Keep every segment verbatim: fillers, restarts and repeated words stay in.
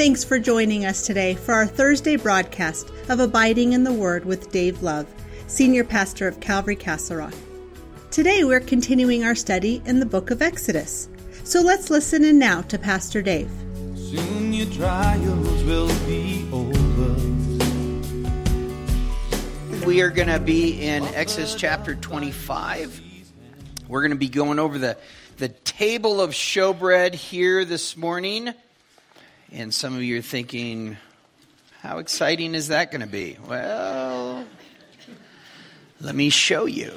Thanks for joining us today for our Thursday broadcast of Abiding in the Word with Dave Love, Senior Pastor of Calvary Castle Rock. Today we're continuing our study in the book of Exodus. So let's listen in now to Pastor Dave. Soon your trials will be over. We are going to be in Exodus chapter twenty-five. We're going to be going over the, the table of showbread here this morning. And some of you are thinking, how exciting is that going to be? Well, let me show you.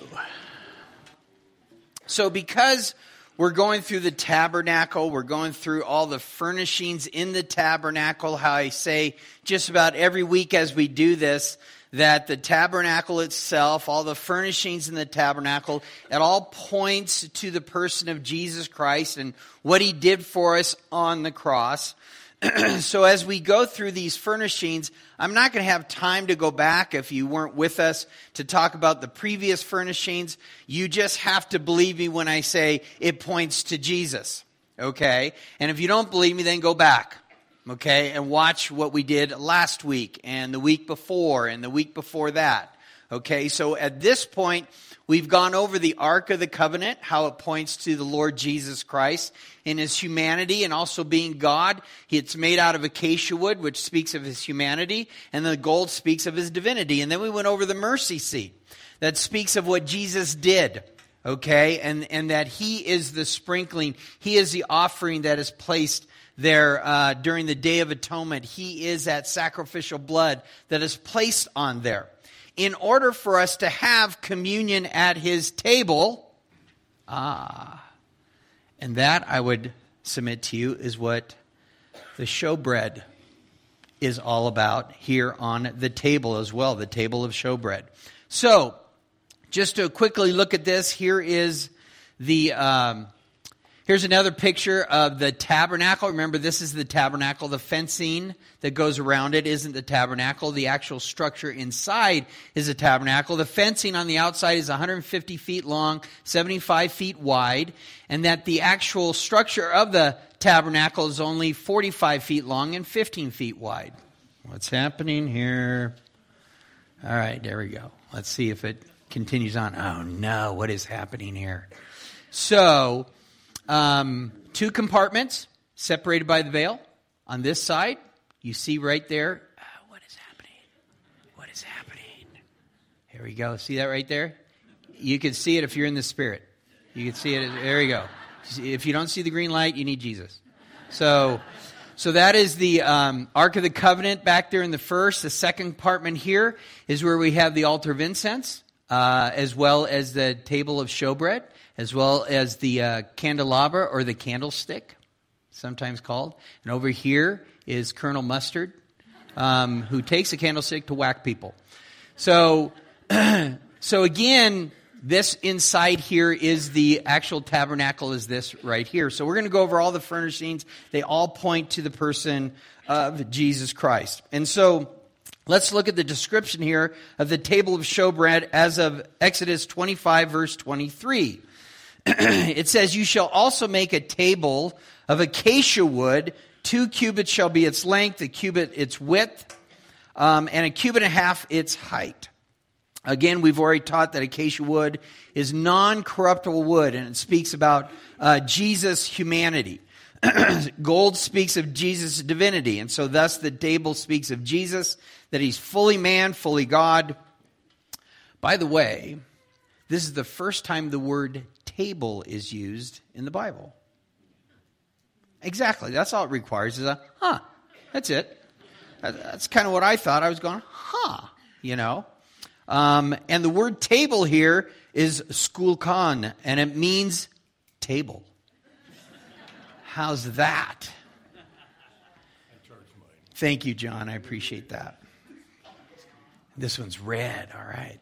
So because we're going through the tabernacle, we're going through all the furnishings in the tabernacle, how I say just about every week as we do this, that the tabernacle itself, all the furnishings in the tabernacle, it all points to the person of Jesus Christ and what he did for us on the cross. So as we go through these furnishings, I'm not going to have time to go back if you weren't with us to talk about the previous furnishings. You just have to believe me when I say it points to Jesus, okay? And if you don't believe me, then go back, okay, and watch what we did last week and the week before and the week before that, okay? So at this point, we've gone over the Ark of the Covenant, how it points to the Lord Jesus Christ in his humanity and also being God. It's made out of acacia wood, which speaks of his humanity, and the gold speaks of his divinity. And then we went over the mercy seat that speaks of what Jesus did, okay, and, and that he is the sprinkling. He is the offering that is placed there uh, during the Day of Atonement. He is that sacrificial blood that is placed on there. In order for us to have communion at his table, ah, and that I would submit to you is what the showbread is all about here on the table as well, the table of showbread. So, just to quickly look at this, here is the... Um, Here's another picture of the tabernacle. Remember, this is the tabernacle. The fencing that goes around it isn't the tabernacle. The actual structure inside is a tabernacle. The fencing on the outside is one hundred fifty feet long, seventy-five feet wide, and that the actual structure of the tabernacle is only forty-five feet long and fifteen feet wide. What's happening here? All right, there we go. Let's see if it continues on. Oh, no, what is happening here? So... Um, two compartments separated by the veil. On this side, you see right there, uh, what is happening? What is happening? Here we go. See that right there? You can see it if you're in the Spirit. You can see it. There you go. If you don't see the green light, you need Jesus. So, so that is the um, Ark of the Covenant back there in the first. The second compartment here is where we have the altar of incense, uh, as well as the table of showbread, as well as the uh, candelabra or the candlestick, sometimes called. And over here is Colonel Mustard, um, who takes a candlestick to whack people. So, so again, this inside here is the actual tabernacle is this right here. So we're going to go over all the furnishings. They all point to the person of Jesus Christ. And so let's look at the description here of the table of showbread as of Exodus twenty-five, verse twenty-three. It says, you shall also make a table of acacia wood. Two cubits shall be its length, a cubit its width, um, and a cubit and a half its height. Again, we've already taught that acacia wood is non-corruptible wood, and it speaks about uh, Jesus' humanity. Gold speaks of Jesus' divinity, and so thus the table speaks of Jesus, that he's fully man, fully God. By the way, this is the first time the word table is used in the Bible. Exactly. That's all it requires is a, huh, that's it. That's kind of what I thought. I was going, huh, you know. Um, and the word table here is skulkan, and it means table. How's that? Thank you, John. I appreciate that. This one's red. All right.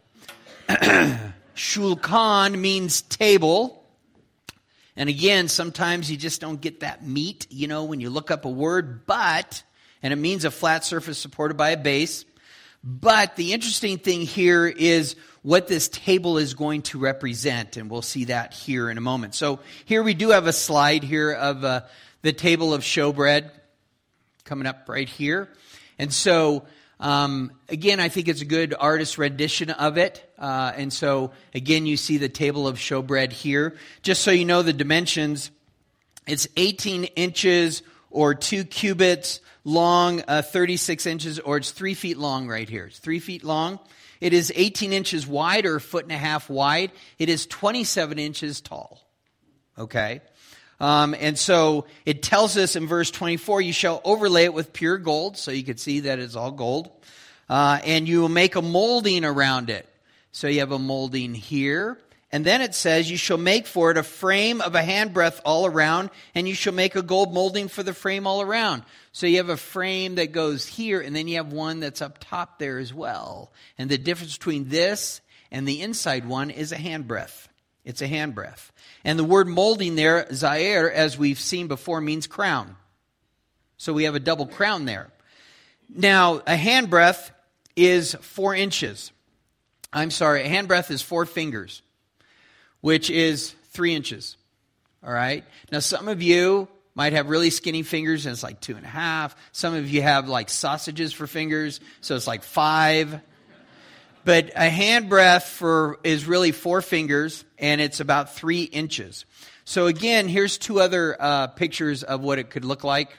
Shulchan means table. And again, sometimes you just don't get that meat, you know, when you look up a word, but, and it means a flat surface supported by a base. But the interesting thing here is what this table is going to represent, and we'll see that here in a moment. So here we do have a slide here of uh, the table of showbread. coming up right here. And so, um, again, I think it's a good artist rendition of it. Uh, and so, again, you see the table of showbread here. Just so you know the dimensions, it's eighteen inches or two cubits long, uh, thirty-six inches, or it's three feet long right here. It's three feet long. It is eighteen inches wide, or a foot and a half wide. It is twenty-seven inches tall. Okay? Um, and so it tells us in verse twenty-four, you shall overlay it with pure gold, so you can see that it's all gold. Uh, and you will make a molding around it. So you have a molding here. And then it says, you shall make for it a frame of a handbreadth all around, and you shall make a gold molding for the frame all around. So you have a frame that goes here, and then you have one that's up top there as well. And the difference between this and the inside one is a handbreadth. It's a handbreadth. And the word molding there, zair, as we've seen before, means crown. So we have a double crown there. Now, a handbreadth is four inches. I'm sorry, a handbreadth is four fingers, which is three inches. All right? Now, some of you might have really skinny fingers, and it's like two and a half. Some of you have like sausages for fingers, so it's like five. But a handbreadth for is really four fingers, and it's about three inches. So again, here's two other uh, pictures of what it could look like.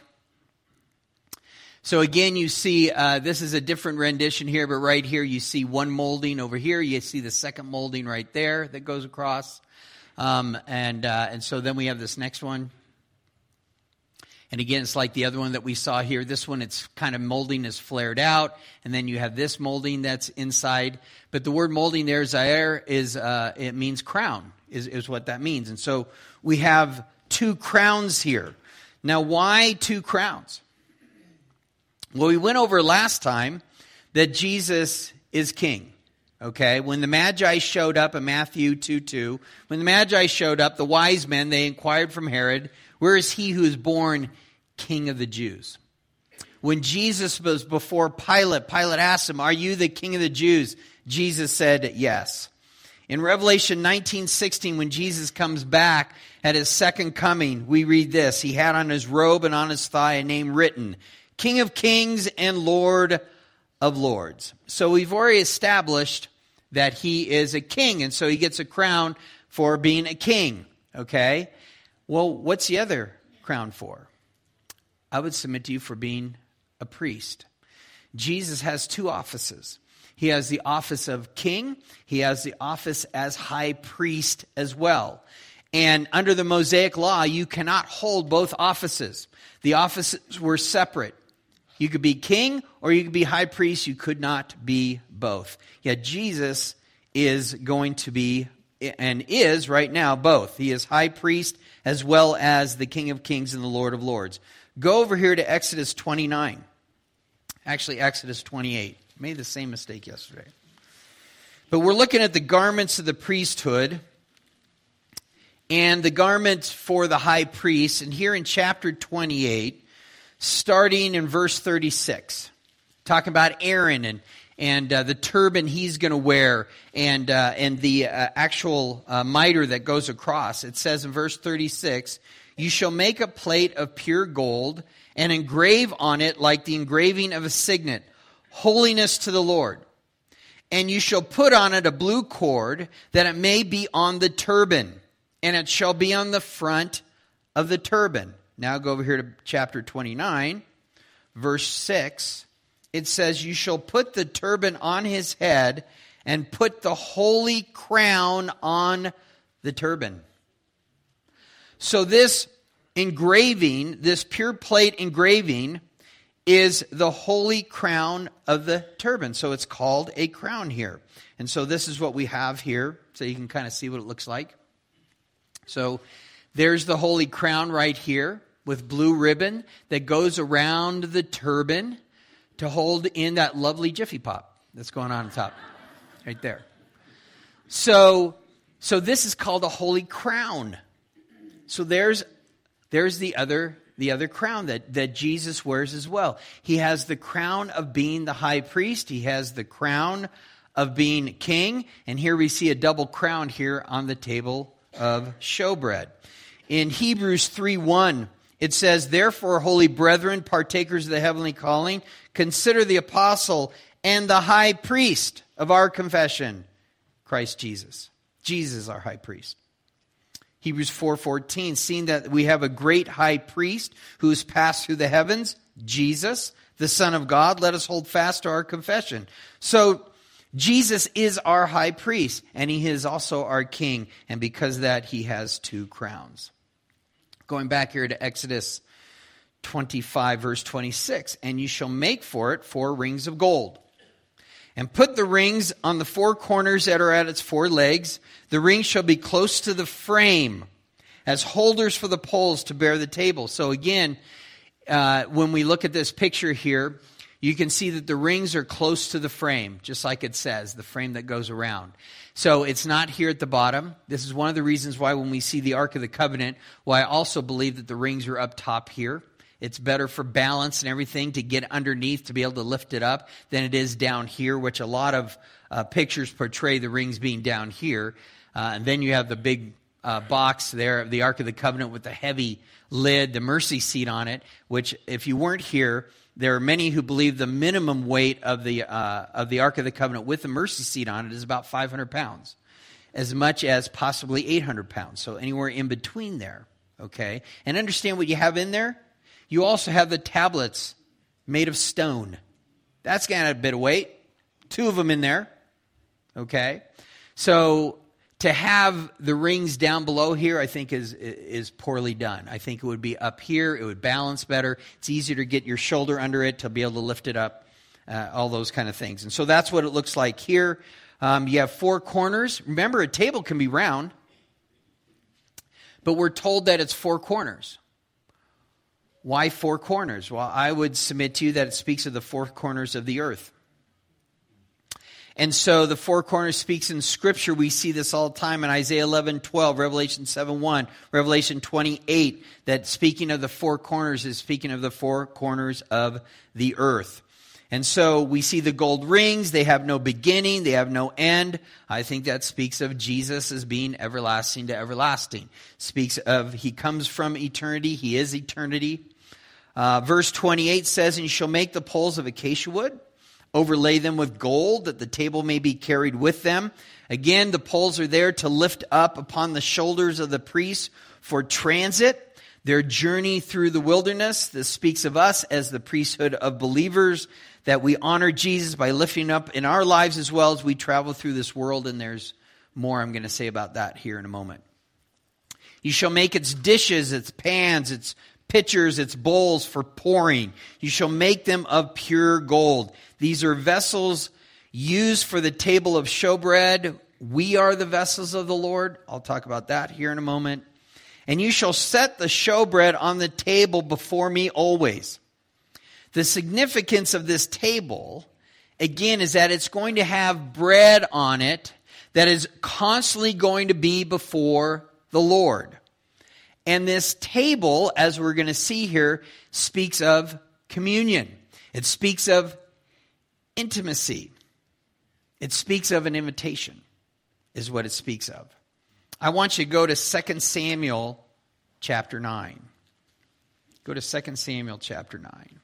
So again, you see, uh, this is a different rendition here, but right here you see one molding over here. You see the second molding right there that goes across. Um, and uh, and so then we have this next one. And again, it's like the other one that we saw here. This one, it's kind of molding is flared out. And then you have this molding that's inside. But the word molding there, zair, is, uh, it means crown, is, is what that means. And so we have two crowns here. Now, why two crowns? Well, we went over last time that Jesus is king. Okay, when the Magi showed up in Matthew two two, when the Magi showed up, the wise men, they inquired from Herod, where is he who is born King of the Jews? When Jesus was before Pilate, Pilate asked him, are you the King of the Jews? Jesus said, yes. In Revelation nineteen sixteen, when Jesus comes back at his second coming, we read this. He had on his robe and on his thigh a name written, King of Kings and Lord of Lords. So we've already established that he is a king, and so he gets a crown for being a king, okay? Well, what's the other crown for? I would submit to you for being a priest. Jesus has two offices. He has the office of king. He has the office as high priest as well. And under the Mosaic law, you cannot hold both offices. The offices were separate. You could be king or you could be high priest. You could not be both. Yet Jesus is going to be and is right now both. He is high priest as well as the King of Kings and the Lord of Lords. Go over here to Exodus twenty-nine. Actually, Exodus twenty-eight. Made the same mistake yesterday. But we're looking at the garments of the priesthood and the garments for the high priest. And here in chapter twenty-eight, starting in verse thirty-six, talking about Aaron and and uh, the turban he's going to wear, and uh, and the uh, actual uh, mitre that goes across. It says in verse thirty-six, you shall make a plate of pure gold and engrave on it like the engraving of a signet, holiness to the Lord. And you shall put on it a blue cord, that it may be on the turban, and it shall be on the front of the turban. Now go over here to chapter twenty-nine, verse six. It says, you shall put the turban on his head and put the holy crown on the turban. So this engraving, this pure plate engraving, is the holy crown of the turban. So it's called a crown here. And so this is what we have here, so you can kind of see what it looks like. So there's the holy crown right here with blue ribbon that goes around the turban to hold in that lovely Jiffy Pop that's going on on top, right there. So, so this is called a holy crown. So there's there's the other the other crown that, that Jesus wears as well. He has the crown of being the high priest. He has the crown of being king. And here we see a double crown here on the table of showbread. In Hebrews three one, It says, therefore, holy brethren, partakers of the heavenly calling, consider the apostle and the high priest of our confession, Christ Jesus. Jesus is our high priest. Hebrews four fourteen, seeing that we have a great high priest who has passed through the heavens, Jesus, the Son of God, let us hold fast to our confession. So Jesus is our high priest, and he is also our king, and because of that, he has two crowns. Going back here to Exodus twenty-five, verse twenty-six, and you shall make for it four rings of gold, and put the rings on the four corners that are at its four legs. The rings shall be close to the frame, as holders for the poles to bear the table. So again, uh, when we look at this picture here, you can see that the rings are close to the frame, just like it says, the frame that goes around. So it's not here at the bottom. This is one of the reasons why when we see the Ark of the Covenant, why I also believe that the rings are up top here. It's better for balance and everything to get underneath to be able to lift it up than it is down here, which a lot of uh, pictures portray the rings being down here. Uh, and then you have the big uh, box there of the Ark of the Covenant with the heavy lid, the mercy seat on it, which if you weren't here, there are many who believe the minimum weight of the uh, of the Ark of the Covenant with the mercy seat on it is about five hundred pounds, as much as possibly eight hundred pounds. So anywhere in between there, okay? And understand what you have in there. You also have the tablets made of stone. That's got a bit of weight. Two of them in there, okay? So to have the rings down below here, I think is is poorly done. I think it would be up here. It would balance better. It's easier to get your shoulder under it to be able to lift it up, uh, all those kind of things. And so that's what it looks like here. Um, you have four corners. Remember, a table can be round, but we're told that it's four corners. Why four corners? Well, I would submit to you that it speaks of the four corners of the earth. And so the four corners speaks in Scripture. We see this all the time in Isaiah eleven twelve, Revelation seven one, Revelation twenty-eight, that speaking of the four corners is speaking of the four corners of the earth. And so we see the gold rings. They have no beginning. They have no end. I think that speaks of Jesus as being everlasting to everlasting. Speaks of he comes from eternity. He is eternity. Uh, verse twenty-eight says, and you shall make the poles of acacia wood, overlay them with gold, that the table may be carried with them. Again, the poles are there to lift up upon the shoulders of the priests for transit, their journey through the wilderness. This speaks of us as the priesthood of believers, that we honor Jesus by lifting up in our lives as well as we travel through this world. And there's more I'm going to say about that here in a moment. You shall make its dishes, its pans, its pitchers, its bowls for pouring. You shall make them of pure gold. These are vessels used for the table of showbread. We are the vessels of the Lord. I'll talk about that here in a moment. And you shall set the showbread on the table before me always. The significance of this table, again, is that it's going to have bread on it that is constantly going to be before the Lord. And this table, as we're going to see here, speaks of communion. It speaks of intimacy. It speaks of an invitation, is what it speaks of. I want you to go to Second Samuel chapter nine. Go to Second Samuel chapter nine.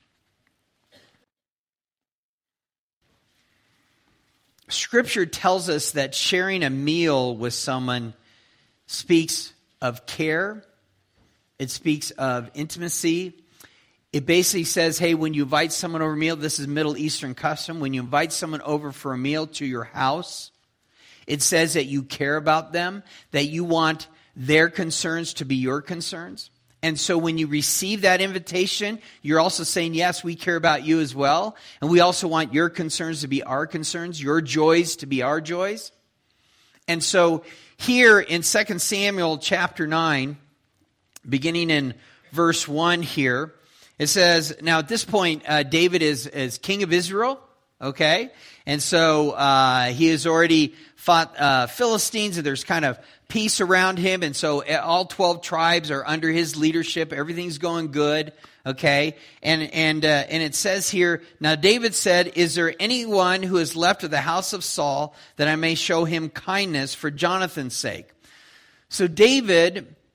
Scripture tells us that sharing a meal with someone speaks of care. It speaks of intimacy. It basically says, hey, when you invite someone over a meal, this is Middle Eastern custom. When you invite someone over for a meal to your house, it says that you care about them, that you want their concerns to be your concerns. And so when you receive that invitation, you're also saying, yes, we care about you as well. And we also want your concerns to be our concerns, your joys to be our joys. And so here in Second Samuel chapter nine, beginning in verse one here, it says, now at this point, uh, David is, is king of Israel, okay? And so uh, he has already fought uh, Philistines, and there's kind of peace around him. And so all twelve tribes are under his leadership. Everything's going good, okay? And and uh, and it says here, now David said, is there anyone who is left of the house of Saul that I may show him kindness for Jonathan's sake? So David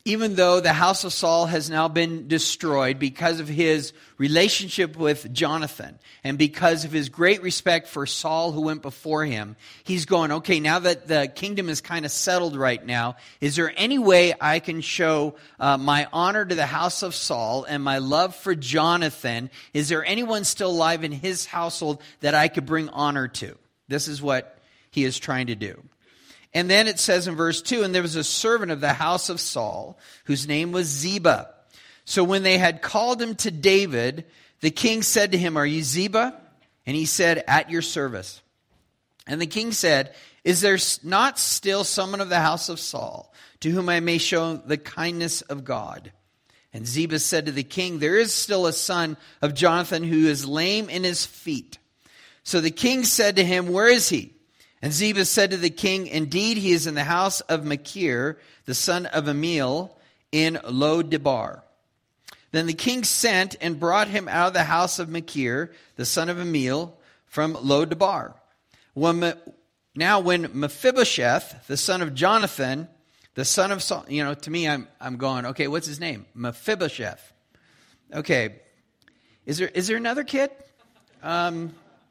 even though the house of Saul has now been destroyed because of his relationship with Jonathan and because of his great respect for Saul who went before him, he's going, okay, now that the kingdom is kind of settled right now, is there any way I can show uh, my honor to the house of Saul and my love for Jonathan? Is there anyone still alive in his household that I could bring honor to? This is what he is trying to do. And then it says in verse two, and there was a servant of the house of Saul, whose name was Ziba. So when they had called him to David, the king said to him, are you Ziba? And he said, at your service. And the king said, is there not still someone of the house of Saul, to whom I may show the kindness of God? And Ziba said to the king, there is still a son of Jonathan who is lame in his feet. So the king said to him, where is he? And Ziba said to the king, indeed, he is in the house of Machir, the son of Amiel, in Lo-debar. Then the king sent and brought him out of the house of Machir, the son of Amiel, from Lo-debar. When, now when Mephibosheth, the son of Jonathan, the son of Saul, you know, to me, I'm I'm going, okay, what's his name? Mephibosheth. Okay, is there is there another kid? Um...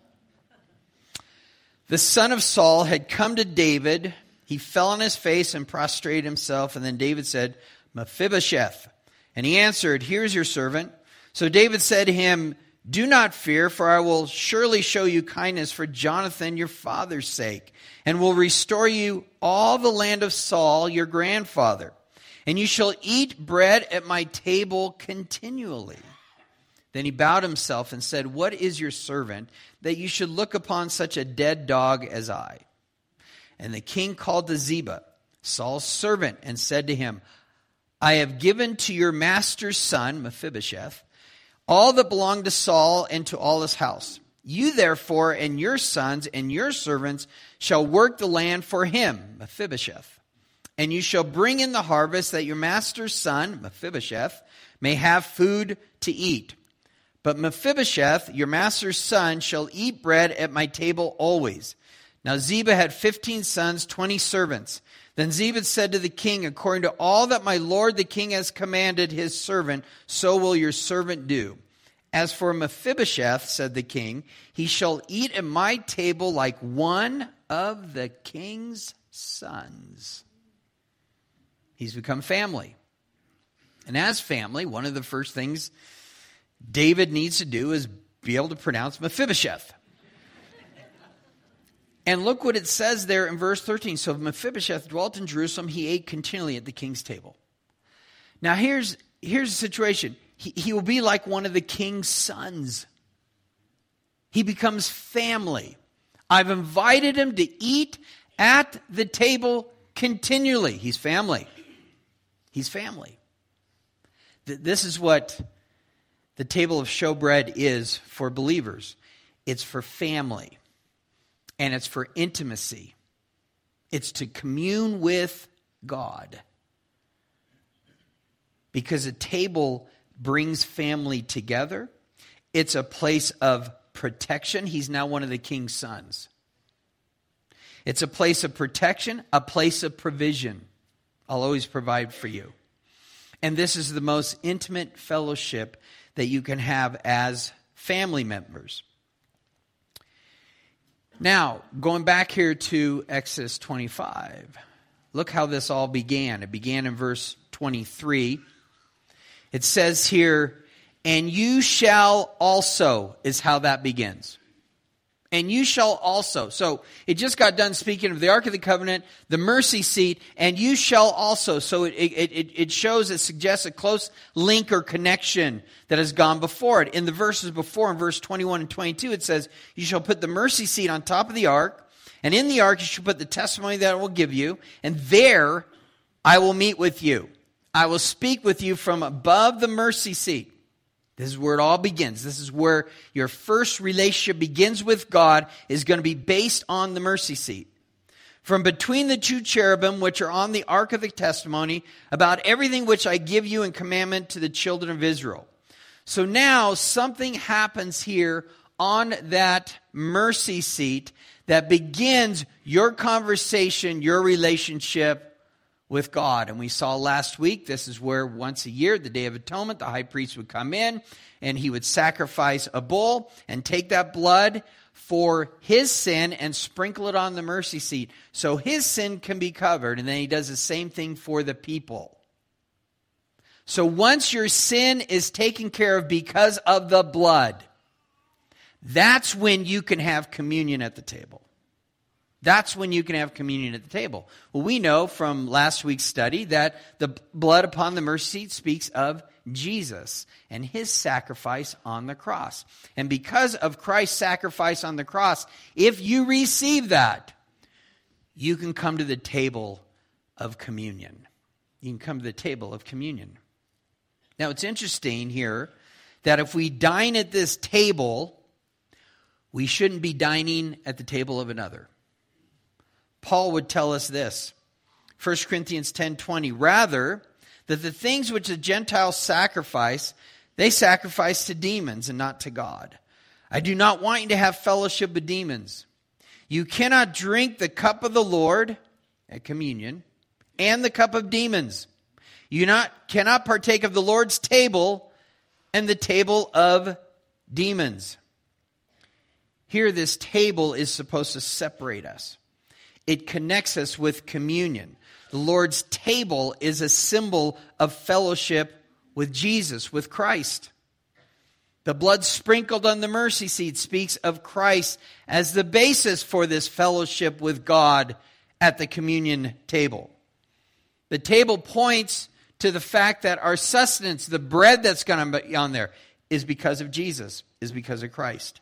The son of Saul had come to David. He fell on his face and prostrated himself. And then David said, Mephibosheth. And he answered, here's your servant. So David said to him, do not fear, for I will surely show you kindness for Jonathan, your father's sake, and will restore you all the land of Saul, your grandfather. And you shall eat bread at my table continually. Then he bowed himself and said, what is your servant, that you should look upon such a dead dog as I? And the king called to Ziba, Saul's servant, and said to him, I have given to your master's son, Mephibosheth, all that belonged to Saul and to all his house. You therefore and your sons and your servants shall work the land for him, Mephibosheth. And you shall bring in the harvest, that your master's son, Mephibosheth, may have food to eat. But Mephibosheth, your master's son, shall eat bread at my table always. Now Ziba had fifteen sons, twenty servants. Then Ziba said to the king, according to all that my lord the king has commanded his servant, so will your servant do. As for Mephibosheth, said the king, he shall eat at my table like one of the king's sons. He's become family. And as family, one of the first things David needs to do is be able to pronounce Mephibosheth. And look what it says there in verse thirteen. So Mephibosheth dwelt in Jerusalem. He ate continually at the king's table. Now here's, here's the situation. He, he will be like one of the king's sons. He becomes family. I've invited him to eat at the table continually. He's family. He's family. This is what the table of showbread is for believers. It's for family. And it's for intimacy. It's to commune with God. Because a table brings family together. It's a place of protection. He's now one of the king's sons. It's a place of protection, a place of provision. I'll always provide for you. And this is the most intimate fellowship that you can have as family members. Now, going back here to Exodus twenty-five, look how this all began. It began in verse twenty-three. It says here, and you shall also, is how that begins. And you shall also. So it just got done speaking of the Ark of the Covenant, the mercy seat, and you shall also. So it, it, it, it shows, it suggests a close link or connection that has gone before it. In the verses before, in verse twenty-one and twenty-two, it says, you shall put the mercy seat on top of the ark, and in the ark you shall put the testimony that I will give you, and there I will meet with you. I will speak with you from above the mercy seat. This is where it all begins. This is where your first relationship begins with God, is going to be based on the mercy seat. From between the two cherubim which are on the ark of the testimony, about everything which I give you in commandment to the children of Israel. So now something happens here on that mercy seat that begins your conversation, your relationship with God. And we saw last week, this is where once a year, the Day of Atonement, the high priest would come in and he would sacrifice a bull and take that blood for his sin and sprinkle it on the mercy seat so his sin can be covered. And then he does the same thing for the people. So once your sin is taken care of because of the blood, that's when you can have communion at the table. That's when you can have communion at the table. Well, we know from last week's study that the blood upon the mercy seat speaks of Jesus and his sacrifice on the cross. And because of Christ's sacrifice on the cross, if you receive that, you can come to the table of communion. You can come to the table of communion. Now, it's interesting here that if we dine at this table, we shouldn't be dining at the table of another. Paul would tell us this, First Corinthians ten twenty, rather, that the things which the Gentiles sacrifice, they sacrifice to demons and not to God. I do not want you to have fellowship with demons. You cannot drink the cup of the Lord at communion and the cup of demons. You not cannot partake of the Lord's table and the table of demons. Here, this table is supposed to separate us. It connects us with communion. The Lord's table is a symbol of fellowship with Jesus, with Christ. The blood sprinkled on the mercy seat speaks of Christ as the basis for this fellowship with God at the communion table. The table points to the fact that our sustenance, the bread that's going to be on there, is because of Jesus, is because of Christ.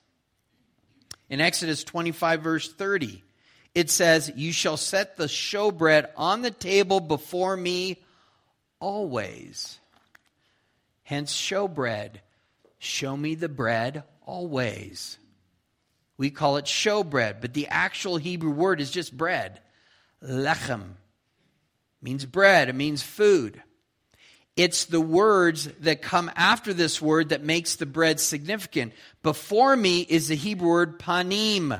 In Exodus twenty-five, verse thirty, it says, you shall set the showbread on the table before me always. Hence showbread. Show me the bread always. We call it showbread, but the actual Hebrew word is just bread. Lechem. It means bread. It means food. It's the words that come after this word that makes the bread significant. Before me is the Hebrew word panim.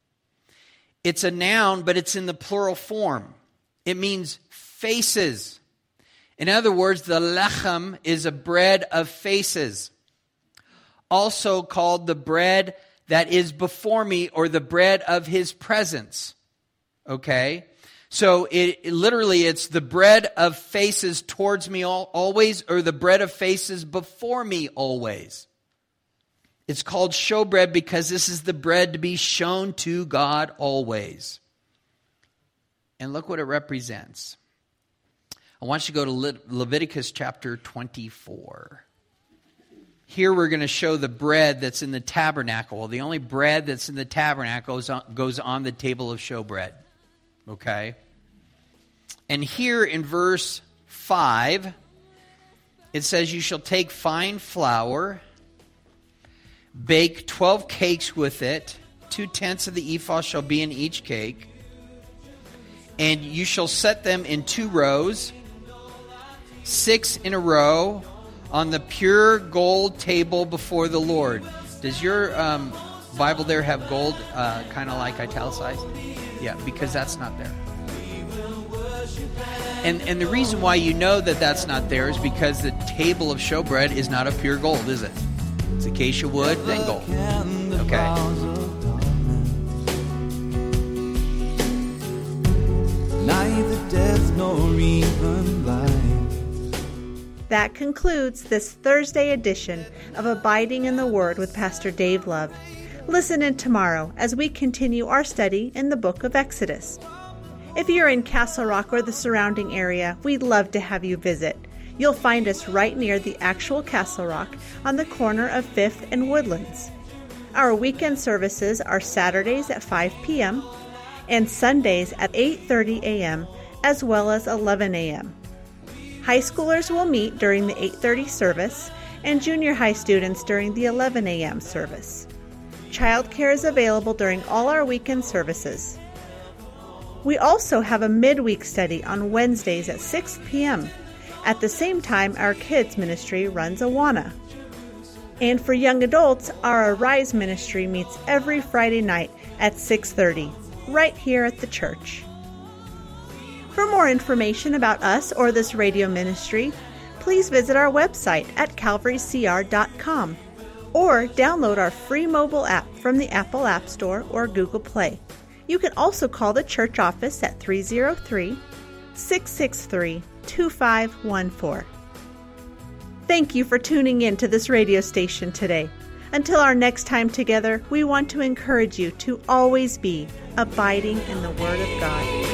It's a noun, but it's in the plural form. It means faces. In other words, the lechem is a bread of faces. Also called the bread that is before me, or the bread of his presence. Okay? So it, it literally it's the bread of faces towards me all, always, or the bread of faces before me always. It's called showbread because this is the bread to be shown to God always. And look what it represents. I want you to go to Le- Leviticus chapter twenty-four. Here we're going to show the bread that's in the tabernacle. Well, the only bread that's in the tabernacle goes on, goes on the table of showbread. Okay? And here in verse five, it says, you shall take fine flour, bake twelve cakes with it. Two-tenths of the ephah shall be in each cake. And you shall set them in two rows, six in a row, on the pure gold table before the Lord. Does your um, Bible there have gold uh, kind of like italicized? Yeah, because that's not there. And and the reason why you know that that's not there is because the table of showbread is not of pure gold, is it? It's acacia wood, then gold. Okay. Neither death nor even life. That concludes this Thursday edition of Abiding in the Word with Pastor Dave Love. Listen in tomorrow as we continue our study in the book of Exodus. If you're in Castle Rock or the surrounding area, we'd love to have you visit. You'll find us right near the actual Castle Rock on the corner of fifth and Woodlands. Our weekend services are Saturdays at five p.m. and Sundays at eight thirty a.m. as well as eleven a.m. High schoolers will meet during the eight thirty service and junior high students during the eleven a.m. service. Childcare is available during all our weekend services. We also have a midweek study on Wednesdays at six p.m. At the same time, our kids ministry runs Awana. And for young adults, our Arise ministry meets every Friday night at six thirty, right here at the church. For more information about us or this radio ministry, please visit our website at calvary c r dot com or download our free mobile app from the Apple App Store or Google Play. You can also call the church office at three oh three, six six three, two five one four. Thank you for tuning in to this radio station today. Until our next time together, we want to encourage you to always be abiding in the Word of God.